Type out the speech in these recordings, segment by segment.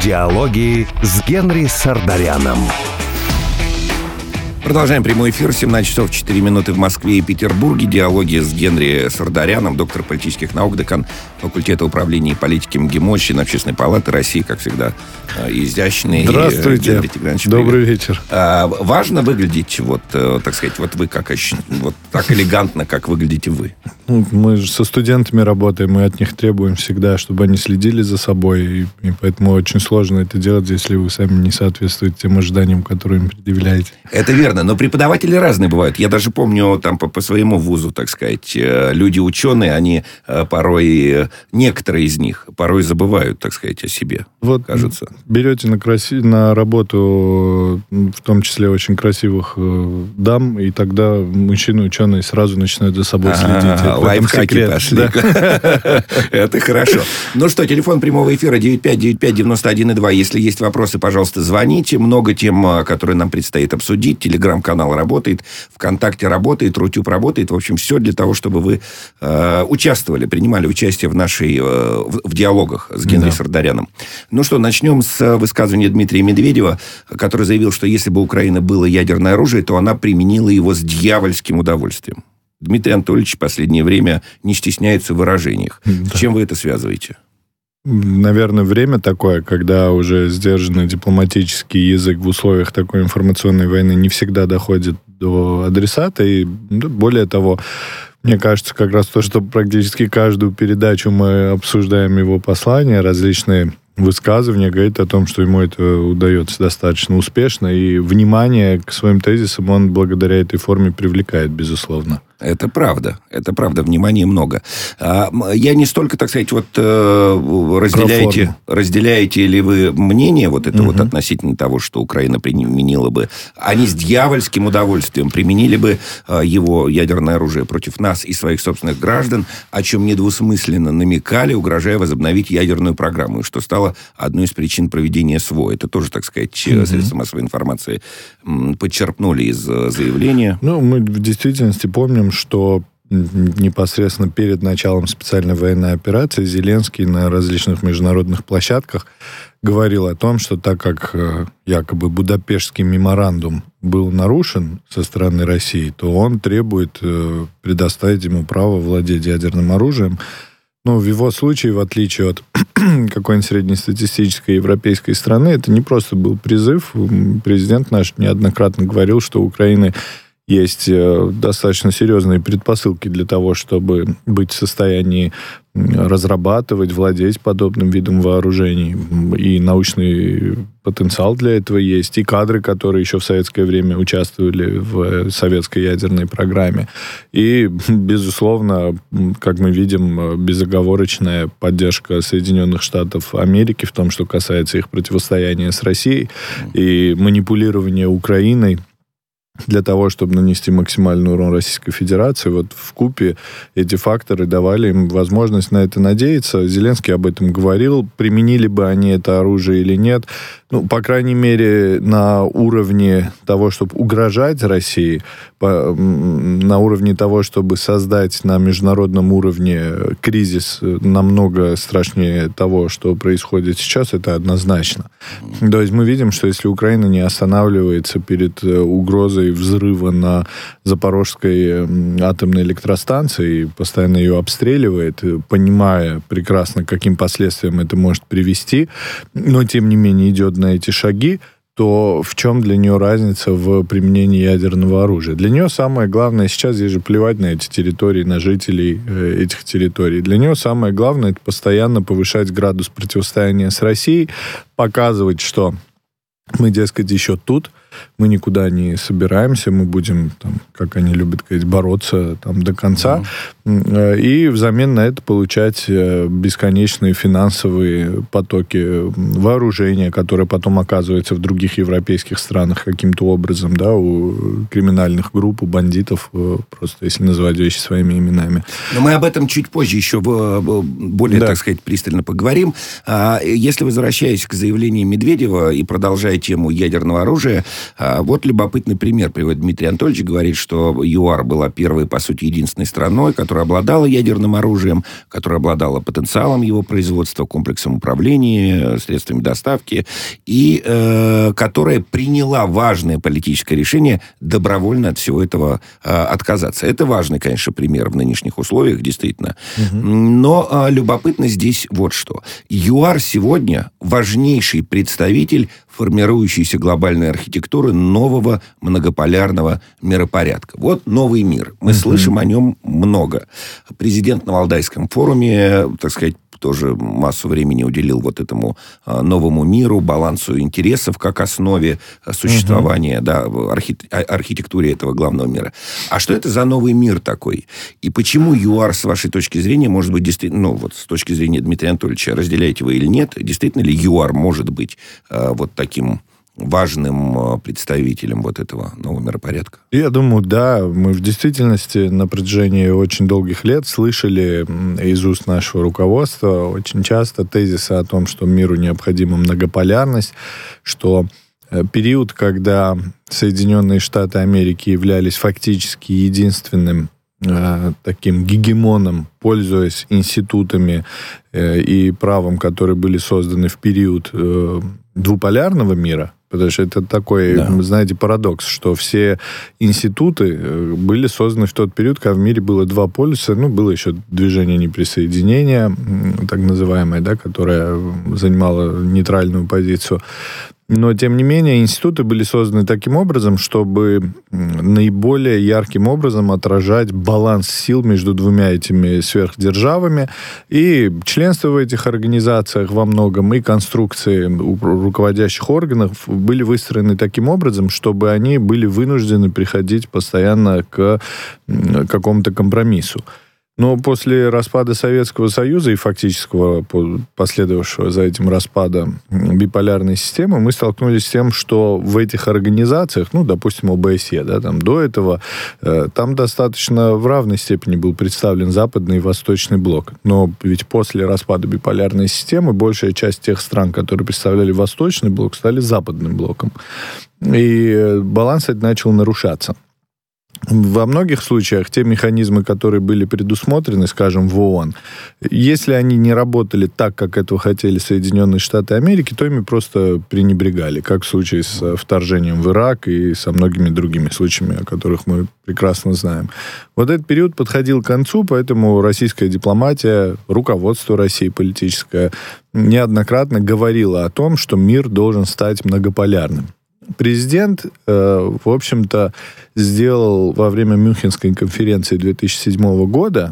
Диалоги с Генри Сардаряном. Продолжаем прямой эфир. 17 часов 4 минуты в Москве и Петербурге. Диалоги с Генри Сардаряном, доктор политических наук, декан факультета управления и политики МГИМО, член Общественной палаты России, как всегда, изящный. Здравствуйте. Генри Тигранович, добрый вечер. Важно выглядеть, так сказать, вы как так элегантно, как выглядите вы. Мы же со студентами работаем, мы от них требуем всегда, чтобы они следили за собой, и поэтому очень сложно это делать, если вы сами не соответствуете тем ожиданиям, которые им предъявляете. Это верно, но преподаватели разные бывают. Я даже помню там по своему вузу, так сказать, люди-ученые, они порой, некоторые из них, порой забывают, так сказать, о себе, кажется. Берете на работу, в том числе очень красивых дам, и тогда мужчины-ученые сразу начинают за собой следить. Лайфхаки пошли. Это хорошо. Ну что, телефон прямого эфира 9595-91-2. Если есть вопросы, пожалуйста, звоните. Много тем, которые нам предстоит обсудить. Телеграм-канал работает, ВКонтакте работает, Рутюб работает. В общем, все для того, чтобы вы участвовали, принимали участие в диалогах с Генри Сардаряном. Ну что, начнем с высказывания Дмитрия Медведева, который заявил, что если бы у Украины было ядерное оружие, то она применила его с дьявольским удовольствием. Дмитрий Анатольевич в последнее время не стесняется в выражениях. Да. С чем вы это связываете? Наверное, время такое, когда уже сдержанный дипломатический язык в условиях такой информационной войны не всегда доходит до адресата. И более того, мне кажется, как раз то, что практически каждую передачу мы обсуждаем его послания, различные высказывания, говорит о том, что ему это удается достаточно успешно, и внимание к своим тезисам он благодаря этой форме привлекает, безусловно. Это правда, внимания много. Я не столько, так сказать, разделяете ли вы мнение относительно того, что Украина применила бы, они с дьявольским удовольствием применили бы его ядерное оружие против нас и своих собственных граждан, о чем недвусмысленно намекали, угрожая возобновить ядерную программу, что стало одной из причин проведения СВО. Это тоже, так сказать, средства массовой информации подчерпнули из заявления. Мы в действительности помним, что непосредственно перед началом специальной военной операции Зеленский на различных международных площадках говорил о том, что так как якобы Будапештский меморандум был нарушен со стороны России, то он требует предоставить ему право владеть ядерным оружием. Но в его случае, в отличие от какой-нибудь среднестатистической европейской страны, это не просто был призыв. Президент наш неоднократно говорил, что у Украины есть достаточно серьезные предпосылки для того, чтобы быть в состоянии разрабатывать, владеть подобным видом вооружений. И научный потенциал для этого есть, и кадры, которые еще в советское время участвовали в советской ядерной программе. И, безусловно, как мы видим, безоговорочная поддержка Соединенных Штатов Америки в том, что касается их противостояния с Россией, и манипулирование Украиной для того, чтобы нанести максимальный урон Российской Федерации. Вкупе эти факторы давали им возможность на это надеяться. Зеленский об этом говорил. Применили бы они это оружие или нет. По крайней мере, на уровне того, чтобы угрожать России, на уровне того, чтобы создать на международном уровне кризис намного страшнее того, что происходит сейчас, это однозначно. То есть мы видим, что если Украина не останавливается перед угрозой взрыва на Запорожской атомной электростанции и постоянно ее обстреливает, понимая прекрасно, к каким последствиям это может привести, но тем не менее идет на эти шаги, то в чем для нее разница в применении ядерного оружия? Для нее самое главное сейчас, здесь же плевать на эти территории, на жителей этих территорий. Для нее самое главное — это постоянно повышать градус противостояния с Россией, показывать, что мы, дескать, еще тут, мы никуда не собираемся, мы будем, как они любят говорить, бороться до конца. И взамен на это получать бесконечные финансовые потоки вооружения, которые потом оказываются в других европейских странах каким-то образом, у криминальных групп, у бандитов, просто если называть вещи своими именами. Но мы об этом чуть позже еще более, так сказать, пристально поговорим. Если возвращаясь к заявлению Медведева и продолжая тему ядерного оружия, Вот любопытный пример приводит Дмитрий Анатольевич. Говорит, что ЮАР была первой, по сути, единственной страной, которая обладала ядерным оружием, которая обладала потенциалом его производства, комплексом управления, средствами доставки, и которая приняла важное политическое решение добровольно от всего этого отказаться. Это важный, конечно, пример в нынешних условиях, действительно. Но любопытно здесь вот что. ЮАР сегодня важнейший представитель формирующейся глобальной архитектуры нового многополярного миропорядка. Вот новый мир. Мы слышим о нем много. Президент на Валдайском форуме, так сказать, тоже массу времени уделил вот этому новому миру, балансу интересов как основе существования, архитектуре этого главного мира. А что это за новый мир такой? И почему ЮАР, с вашей точки зрения, может быть действительно, вот с точки зрения Дмитрия Анатольевича, разделяете вы или нет, действительно ли ЮАР может быть вот таким важным представителем вот этого нового миропорядка? Я думаю, да. Мы в действительности на протяжении очень долгих лет слышали из уст нашего руководства очень часто тезисы о том, что миру необходима многополярность, что период, когда Соединенные Штаты Америки являлись фактически единственным таким гегемоном, пользуясь институтами и правом, которые были созданы в период двуполярного мира, потому что это такой, знаете, парадокс, что все институты были созданы в тот период, когда в мире было два полюса. Было еще движение неприсоединения, так называемое, которое занимало нейтральную позицию. Но, тем не менее, институты были созданы таким образом, чтобы наиболее ярким образом отражать баланс сил между двумя этими сверхдержавами. И членство в этих организациях во многом, и конструкции руководящих органов были выстроены таким образом, чтобы они были вынуждены приходить постоянно к какому-то компромиссу. Но после распада Советского Союза и фактического последовавшего за этим распада биполярной системы мы столкнулись с тем, что в этих организациях, допустим, ОБСЕ, до этого там достаточно в равной степени был представлен западный и восточный блок. Но ведь после распада биполярной системы большая часть тех стран, которые представляли восточный блок, стали западным блоком. И баланс этот начал нарушаться. Во многих случаях те механизмы, которые были предусмотрены, скажем, в ООН, если они не работали так, как этого хотели Соединенные Штаты Америки, то ими просто пренебрегали, как в случае с вторжением в Ирак и со многими другими случаями, о которых мы прекрасно знаем. Вот этот период подходил к концу, поэтому российская дипломатия, руководство России политическое неоднократно говорило о том, что мир должен стать многополярным. Президент, в общем-то, сделал во время Мюнхенской конференции 2007 года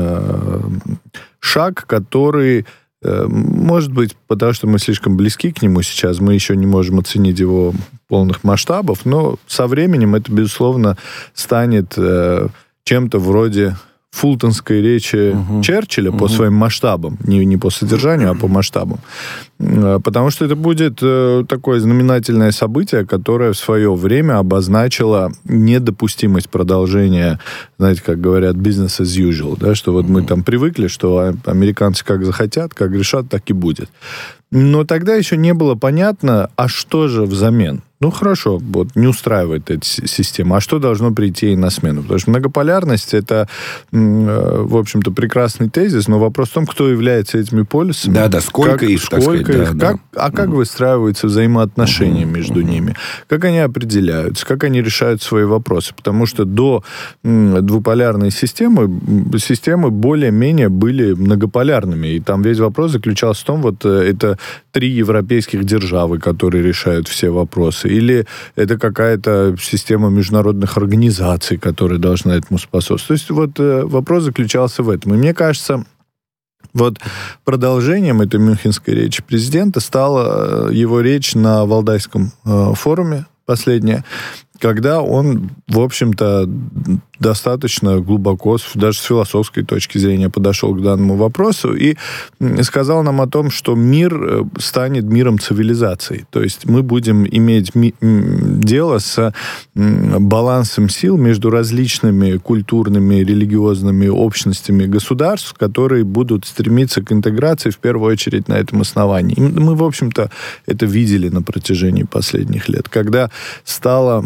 шаг, который, может быть, потому что мы слишком близки к нему сейчас, мы еще не можем оценить его полных масштабов, но со временем это, безусловно, станет чем-то вроде фултонской речи Черчилля по своим масштабам. Не по содержанию, а по масштабам. Потому что это будет такое знаменательное событие, которое в свое время обозначило недопустимость продолжения, знаете, как говорят, business as usual, что вот мы там привыкли, что американцы как захотят, как решат, так и будет. Но тогда еще не было понятно, а что же взамен? Хорошо, вот не устраивает эта система. А что должно прийти на смену? Потому что многополярность — это, в общем-то, прекрасный тезис, но вопрос в том, кто является этими полюсами. Да, сколько их, так сказать. Как выстраиваются взаимоотношения между ними? Как они определяются? Как они решают свои вопросы? Потому что до двуполярной системы более-менее были многополярными. И там весь вопрос заключался в том, вот это 3 европейских державы, которые решают все вопросы. Или это какая-то система международных организаций, которая должна этому способствовать. То есть вот вопрос заключался в этом. И мне кажется, вот продолжением этой мюнхенской речи президента стала его речь на Валдайском форуме последняя, когда он, в общем-то, достаточно глубоко, даже с философской точки зрения, подошел к данному вопросу и сказал нам о том, что мир станет миром цивилизаций. То есть мы будем иметь дело с балансом сил между различными культурными, религиозными общностями государств, которые будут стремиться к интеграции в первую очередь на этом основании. И мы, в общем-то, это видели на протяжении последних лет, когда стала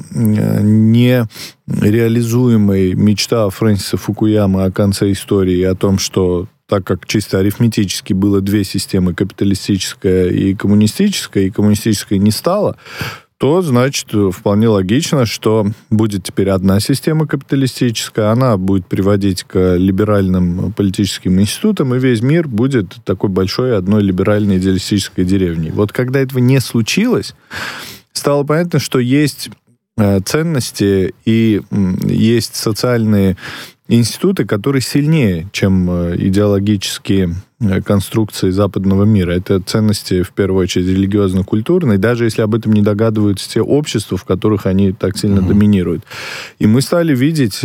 нереализуемой мечта Фрэнсиса Фукуямы о конце истории, о том, что так как чисто арифметически было две системы, капиталистическая и коммунистическая не стало, то, значит, вполне логично, что будет теперь одна система капиталистическая, она будет приводить к либеральным политическим институтам, и весь мир будет такой большой одной либеральной идеалистической деревней. Вот когда этого не случилось, стало понятно, что есть ценности и есть социальные институты, которые сильнее, чем идеологические конструкции западного мира. Это ценности, в первую очередь, религиозно-культурные, даже если об этом не догадываются те общества, в которых они так сильно доминируют. И мы стали видеть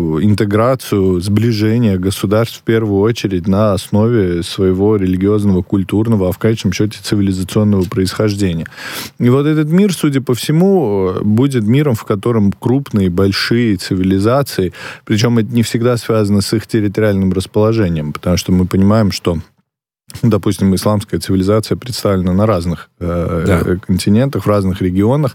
интеграцию, сближение государств в первую очередь на основе своего религиозного, культурного, а в конечном счете цивилизационного происхождения. И вот этот мир, судя по всему, будет миром, в котором крупные, большие цивилизации, причем это не всегда связано с их территориальным расположением, потому что мы понимаем, что допустим, исламская цивилизация представлена на разных континентах, в разных регионах,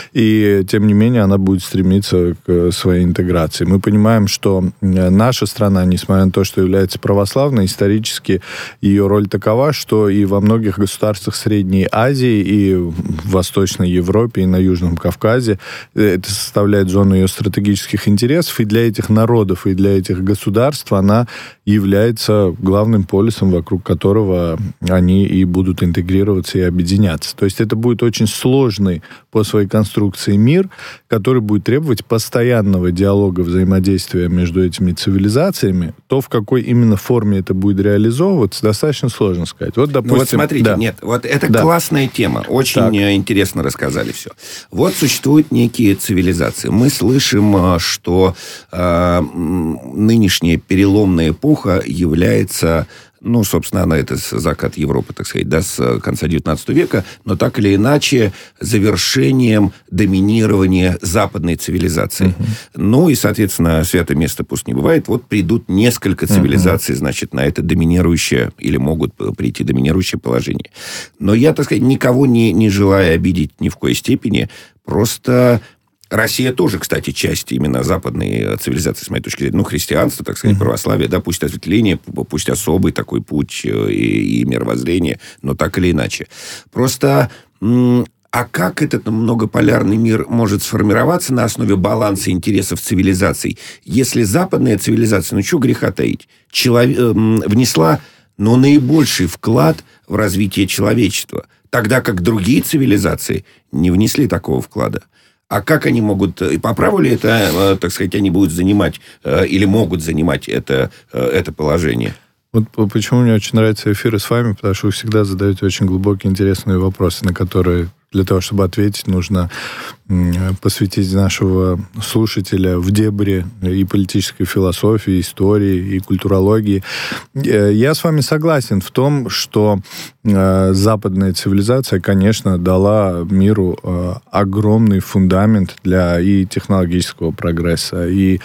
и, тем не менее, она будет стремиться к своей интеграции. Мы понимаем, что наша страна, несмотря на то, что является православной, исторически ее роль такова, что и во многих государствах Средней Азии, и в Восточной Европе, и на Южном Кавказе это составляет зону ее стратегических интересов, и для этих народов, и для этих государств она является главным полюсом, вокруг которого они и будут интегрироваться и объединяться. То есть это будет очень сложный по своей конструкции мир, который будет требовать постоянного диалога, взаимодействия между этими цивилизациями. То, в какой именно форме это будет реализовываться, достаточно сложно сказать. Вот, допустим, вот смотрите, вот это классная тема. Очень интересно рассказали все. Вот существуют некие цивилизации. Мы слышим, что нынешняя переломная эпоха является... собственно, это закат Европы, так сказать, с конца XIX века, но так или иначе завершением доминирования западной цивилизации. И, соответственно, святое место пусть не бывает. Вот придут несколько цивилизаций, значит, на это доминирующее, или могут прийти доминирующее положение. Но я, так сказать, никого не желаю обидеть ни в коей степени, просто... Россия тоже, кстати, часть именно западной цивилизации, с моей точки зрения. Христианство, так сказать, православие, пусть осветление, пусть особый такой путь и мировоззрение, но так или иначе. Просто, а как этот многополярный мир может сформироваться на основе баланса интересов цивилизаций, если западная цивилизация, что греха таить, внесла, наибольший вклад в развитие человечества, тогда как другие цивилизации не внесли такого вклада? А как они могут... И по праву ли это, так сказать, они будут занимать или могут занимать это положение? Вот почему мне очень нравятся эфиры с вами, потому что вы всегда задаете очень глубокие, интересные вопросы, на которые для того, чтобы ответить, нужно посвятить нашего слушателя в дебри и политической философии, истории, и культурологии. Я с вами согласен в том, что западная цивилизация, конечно, дала миру огромный фундамент для и технологического прогресса, и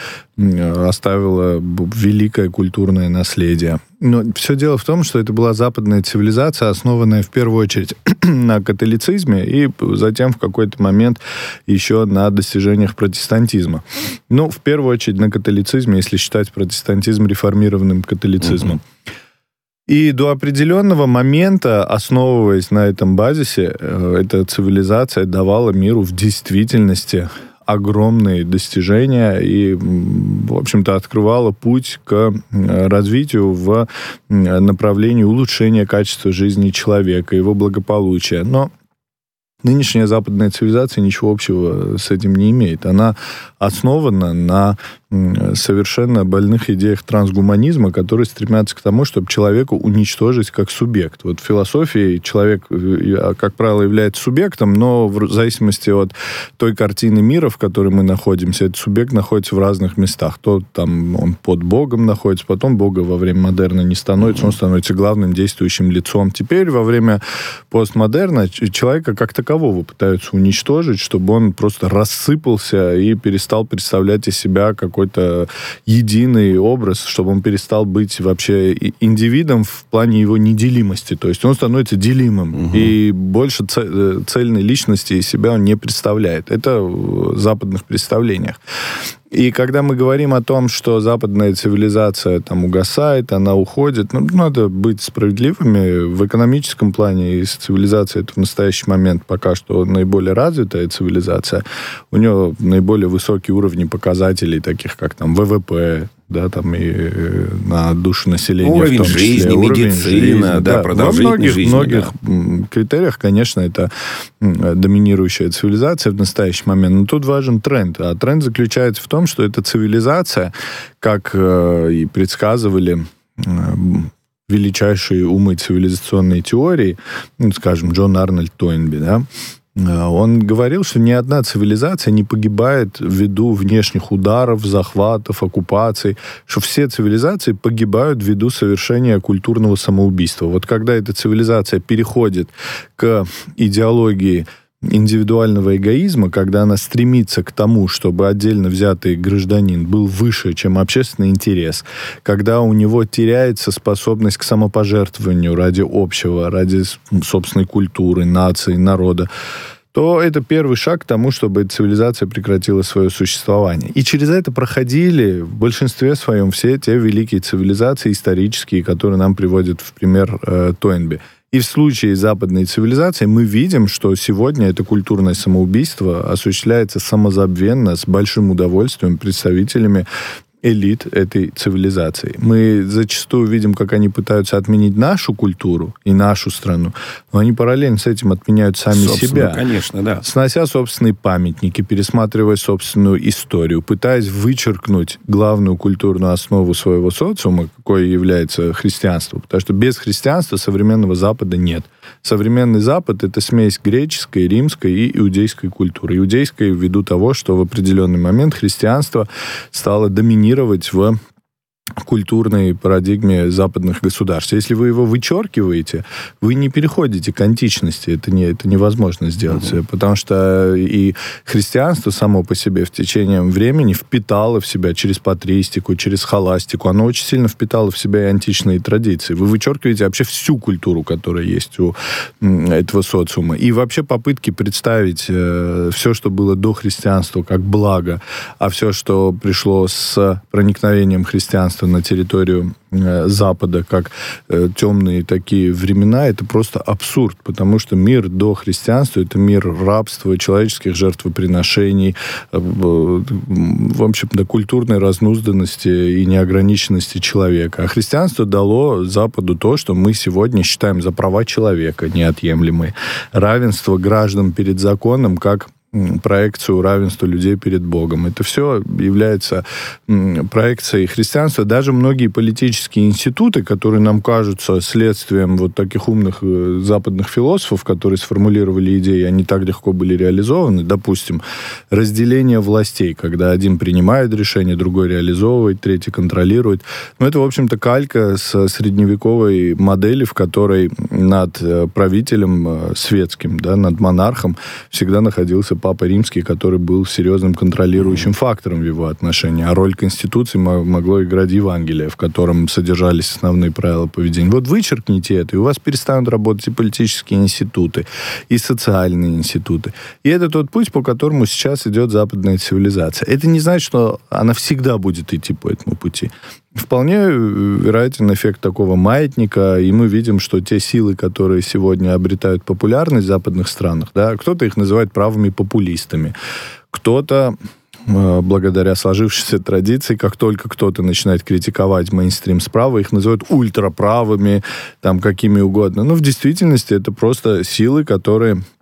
оставила великое культурное наследие. Но все дело в том, что это была западная цивилизация, основанная в первую очередь на католицизме, и затем в какой-то момент еще на достижениях протестантизма. В первую очередь на католицизме, если считать протестантизм реформированным католицизмом. И до определенного момента, основываясь на этом базисе, эта цивилизация давала миру в действительности огромные достижения и, в общем-то, открывала путь к развитию в направлении улучшения качества жизни человека, его благополучия. Но нынешняя западная цивилизация ничего общего с этим не имеет. Она основана на совершенно больных идеях трансгуманизма, которые стремятся к тому, чтобы человека уничтожить как субъект. Вот в философии человек, как правило, является субъектом, но в зависимости от той картины мира, в которой мы находимся, этот субъект находится в разных местах. То там он под Богом находится, потом Бога во время модерна не становится, он становится главным действующим лицом. Теперь во время постмодерна человека как такового пытаются уничтожить, чтобы он просто рассыпался и перестал представлять из себя какой-то единый образ, чтобы он перестал быть вообще индивидом в плане его неделимости. То есть он становится делимым, и больше цельной личности из себя он не представляет. Это в западных представлениях. И когда мы говорим о том, что западная цивилизация там угасает, она уходит, надо быть справедливыми. В экономическом плане цивилизация это в настоящий момент пока что наиболее развитая цивилизация. У нее наиболее высокие уровни показателей, таких как там ВВП, да, там и на душу населения. Уровень в том числе. Жизни, медицина, да, продолжительность жизни. Во многих критериях, конечно, это доминирующая цивилизация в настоящий момент. Но тут важен тренд. А тренд заключается в том, что эта цивилизация, как и предсказывали величайшие умы цивилизационной теории, скажем, Джон Арнольд Тойнби, да, он говорил, что ни одна цивилизация не погибает ввиду внешних ударов, захватов, оккупаций, что все цивилизации погибают ввиду совершения культурного самоубийства. Вот когда эта цивилизация переходит к идеологии индивидуального эгоизма, когда она стремится к тому, чтобы отдельно взятый гражданин был выше, чем общественный интерес, когда у него теряется способность к самопожертвованию ради общего, ради собственной культуры, нации, народа, то это первый шаг к тому, чтобы эта цивилизация прекратила свое существование. И через это проходили в большинстве своем все те великие цивилизации исторические, которые нам приводят в пример Тойнби. И в случае западной цивилизации мы видим, что сегодня это культурное самоубийство осуществляется самозабвенно, с большим удовольствием представителями элит этой цивилизации. Мы зачастую видим, как они пытаются отменить нашу культуру и нашу страну, но они параллельно с этим отменяют сами себя. Конечно, да. Снося собственные памятники, пересматривая собственную историю, пытаясь вычеркнуть главную культурную основу своего социума, какой является христианство. Потому что без христианства современного Запада нет. Современный Запад — это смесь греческой, римской и иудейской культуры. Иудейской ввиду того, что в определенный момент христианство стало доминировать в культурной парадигме западных государств. Если вы его вычеркиваете, вы не переходите к античности. Это невозможно сделать. Потому что и христианство само по себе в течение времени впитало в себя через патристику, через схоластику. Оно очень сильно впитало в себя и античные традиции. Вы вычеркиваете вообще всю культуру, которая есть у этого социума. И вообще попытки представить все, что было до христианства, как благо, а все, что пришло с проникновением христианства на территорию Запада, как темные такие времена, это просто абсурд, потому что мир до христианства — это мир рабства, человеческих жертвоприношений, в общем-то, культурной разнузданности и неограниченности человека. А христианство дало Западу то, что мы сегодня считаем за права человека неотъемлемые. Равенство граждан перед законом, как проекцию равенства людей перед Богом. Это все является проекцией христианства. Даже многие политические институты, которые нам кажутся следствием вот таких умных западных философов, которые сформулировали идеи, они так легко были реализованы. Допустим, разделение властей, когда один принимает решение, другой реализовывает, третий контролирует. Но это, в общем-то, калька с средневековой модели, в которой над правителем светским, да, над монархом всегда находился Папа Римский, который был серьезным контролирующим фактором в его отношении. А роль Конституции могло играть Евангелие, в котором содержались основные правила поведения. Вот вычеркните это, и у вас перестанут работать и политические институты, и социальные институты. И это тот путь, по которому сейчас идет западная цивилизация. Это не значит, что она всегда будет идти по этому пути. Вполне вероятен эффект такого маятника, и мы видим, что те силы, которые сегодня обретают популярность в западных странах, да, кто-то их называет правыми популистами, кто-то, благодаря сложившейся традиции, как только кто-то начинает критиковать мейнстрим справа, их называют ультраправыми, там, какими угодно. Но в действительности это просто силы, которые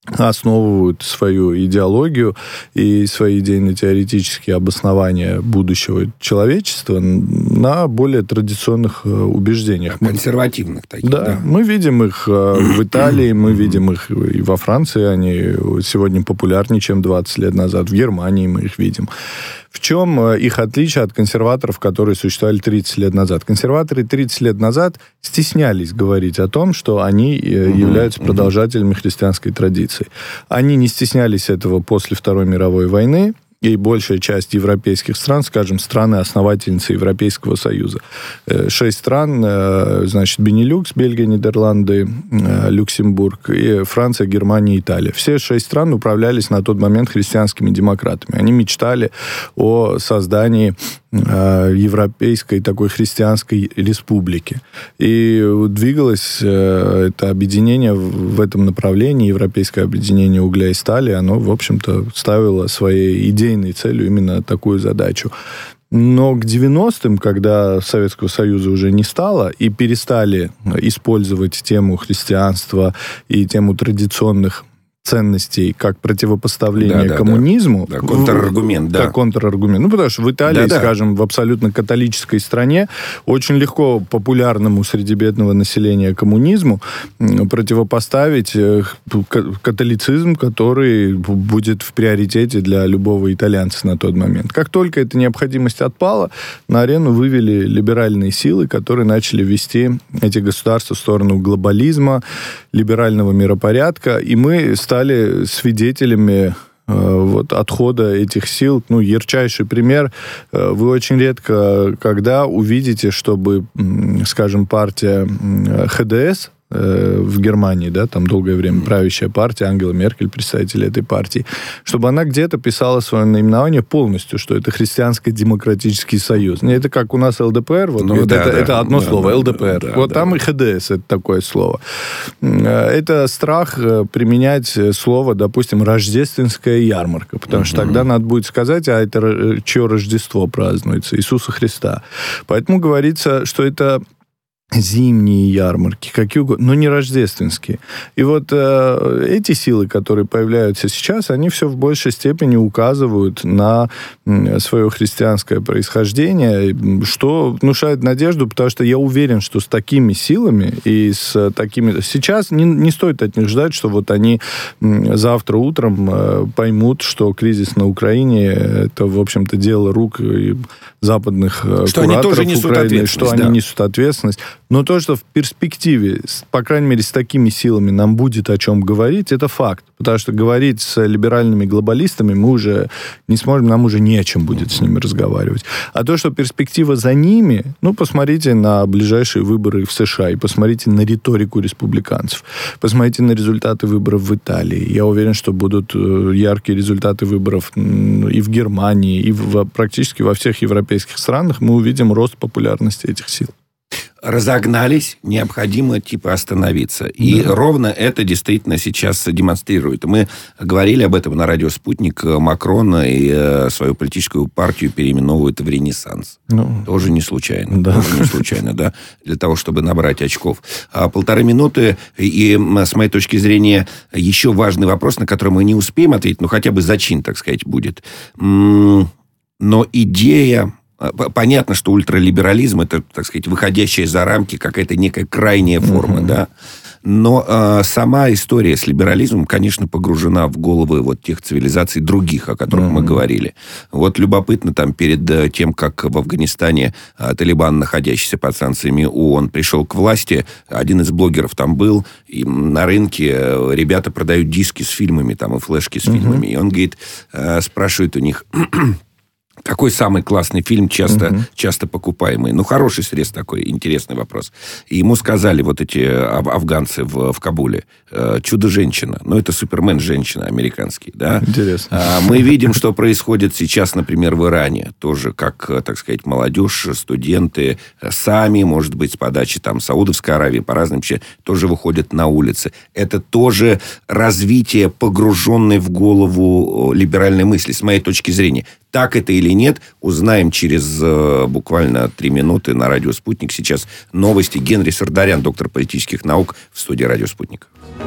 основывают свою идеологию и свои идейно-теоретические обоснования будущего человечества на более традиционных убеждениях. Консервативных таких. Да, мы видим их в Италии, мы видим их и во Франции. Они сегодня популярнее, чем 20 лет назад. В Германии мы их видим. В чем их отличие от консерваторов, которые существовали 30 лет назад? Консерваторы 30 лет назад стеснялись говорить о том, что они являются продолжателями христианской традиции. Они не стеснялись этого после Второй мировой войны, и большая часть европейских стран, скажем, страны-основательницы Европейского Союза. 6 стран, значит, Бенилюкс, Бельгия, Нидерланды, Люксембург, и Франция, Германия, Италия. Все 6 стран управлялись на тот момент христианскими демократами. Они мечтали о создании европейской такой христианской республики. И двигалось это объединение в этом направлении, Европейское объединение угля и стали, оно, в общем-то, ставило своей идейной целью именно такую задачу. Но к 90-м, когда Советского Союза уже не стало, и перестали использовать тему христианства и тему традиционных ценностей как противопоставление коммунизму. Да, контраргумент, да. Как контраргумент. Ну, потому что в Италии, скажем, в абсолютно католической стране очень легко популярному среди бедного населения коммунизму противопоставить католицизм, который будет в приоритете для любого итальянца на тот момент. Как только эта необходимость отпала, на арену вывели либеральные силы, которые начали вести эти государства в сторону глобализма, либерального миропорядка, и мы стали свидетелями отхода этих сил. Ну, ярчайший пример. Вы очень редко когда увидите, чтобы, скажем, партия ХДС в Германии, да, там долгое время правящая партия, Ангела Меркель, представитель этой партии, чтобы она где-то писала свое наименование полностью, что это Христианско-демократический союз. Не это как у нас ЛДПР, это одно слово, ЛДПР. Там и ХДС, это такое слово. Это страх применять слово, допустим, рождественская ярмарка, потому что тогда надо будет сказать, а это чье Рождество празднуется? Иисуса Христа. Поэтому говорится, что это зимние ярмарки, какие угодно, но не рождественские. И вот эти силы, которые появляются сейчас, они все в большей степени указывают на свое христианское происхождение, что внушает надежду, потому что я уверен, что с такими силами и с такими... Сейчас не стоит от них ждать, что вот они завтра утром поймут, что кризис на Украине это, в общем-то, дело рук западных что кураторов они тоже несут Украины, что они несут ответственность. Но то, что в перспективе, по крайней мере, с такими силами нам будет о чем говорить, это факт. Потому что говорить с либеральными глобалистами мы уже не сможем, нам уже не о чем будет с ними разговаривать. А то, что перспектива за ними, ну, посмотрите на ближайшие выборы в США и посмотрите на риторику республиканцев. Посмотрите на результаты выборов в Италии. Я уверен, что будут яркие результаты выборов и в Германии, и практически во всех европейских странах. Мы увидим рост популярности этих сил. Разогнались, необходимо остановиться. И ровно это действительно сейчас демонстрирует. Мы говорили об этом на радио «Спутник». Макрон и свою политическую партию переименовывают в «Ренессанс». Тоже не случайно. Тоже не случайно, да. Для того, чтобы набрать очков. 1,5 минуты. И, с моей точки зрения, еще важный вопрос, на который мы не успеем ответить, но хотя бы зачин, так сказать, будет. Но идея... Понятно, что ультралиберализм – это, так сказать, выходящая за рамки какая-то некая крайняя форма, да. Но сама история с либерализмом, конечно, погружена в головы вот тех цивилизаций других, о которых мы говорили. Вот любопытно, там, перед тем, как в Афганистане Талибан, находящийся под санкциями ООН, пришел к власти, один из блогеров там был, и на рынке ребята продают диски с фильмами, там, и флешки с фильмами. И он, говорит, спрашивает у них... Какой самый классный фильм, часто покупаемый? Ну, хороший срез такой, интересный вопрос. И ему сказали вот эти афганцы в Кабуле, «Чудо-женщина». Ну, это Супермен-женщина американский, да? Интересно. Мы видим, что происходит сейчас, например, в Иране. Тоже, как, так сказать, молодежь, студенты сами, может быть, с подачи там Саудовской Аравии, по разным вещам, тоже выходят на улицы. Это тоже развитие погруженной в голову либеральной мысли, с моей точки зрения. Так это или нет, узнаем через буквально 3 минуты на радио «Спутник». Сейчас новости. Генри Сардарян, доктор политических наук, в студии радио «Спутник».